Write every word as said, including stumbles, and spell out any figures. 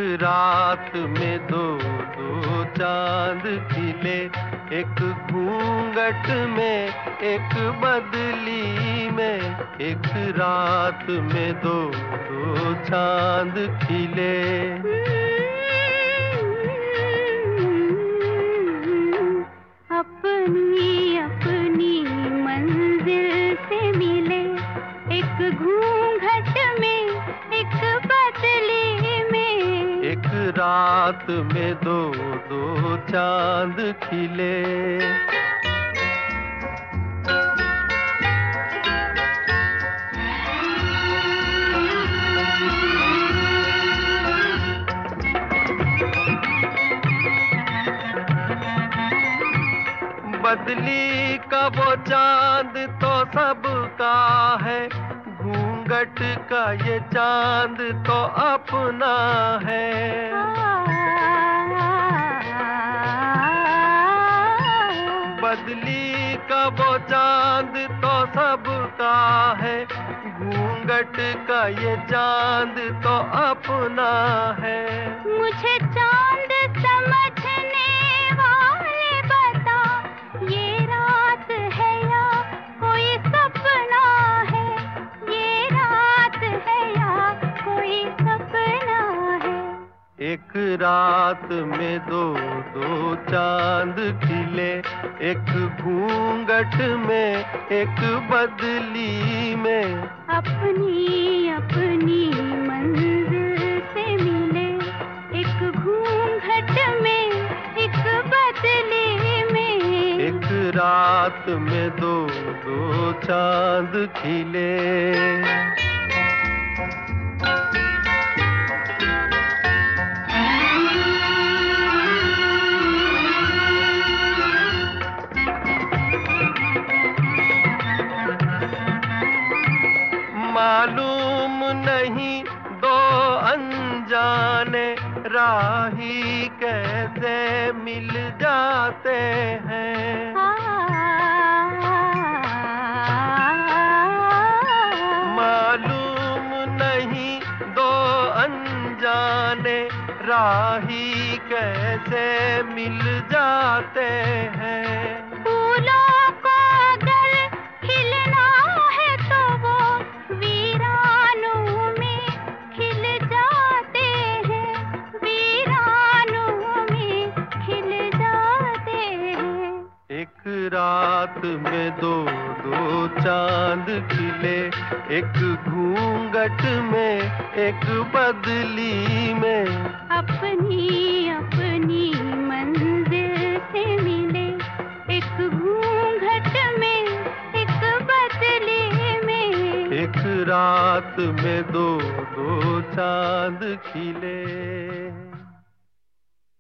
रात में दो दो चांद खिले, एक घूंघट में एक बदली में। एक रात में दो दो चांद खिले। अपनी अपनी मंजिल से मिले, एक घूंघट में एक बदली में। एक रात में दो दो चांद खिले। बदली का वो चांद तो सबका है, घूंघट का ये चांद तो अपना है। बदली का वो चांद तो सबका है, घूंघट का ये चांद तो अपना है। मुझे चांद समझने वाले बता, ये रात है या कोई सपना है? ये रात है या कोई सपना है? एक रात में दो दो चांद खिले, एक घूंघट में एक बदली में। अपनी अपनी मंजिल से मिले, एक घूंघट में एक बदली में। एक रात में दो दो चांद खिले। मालूम नहीं दो अनजाने राही कैसे मिल जाते हैं। मालूम नहीं दो अनजाने राही कैसे मिल जाते हैं। फूलों को अगर खिलना है तो वो वीरानों में खिल जाते हैं, वीरानों में खिल जाते हैं। एक रात में दो दो चांद खिले, एक घूंघट में एक बदली में। अपनी अपनी मंजिल से मिले, एक घूंघट में एक बदली में। एक रात में दो दो चांद खिले।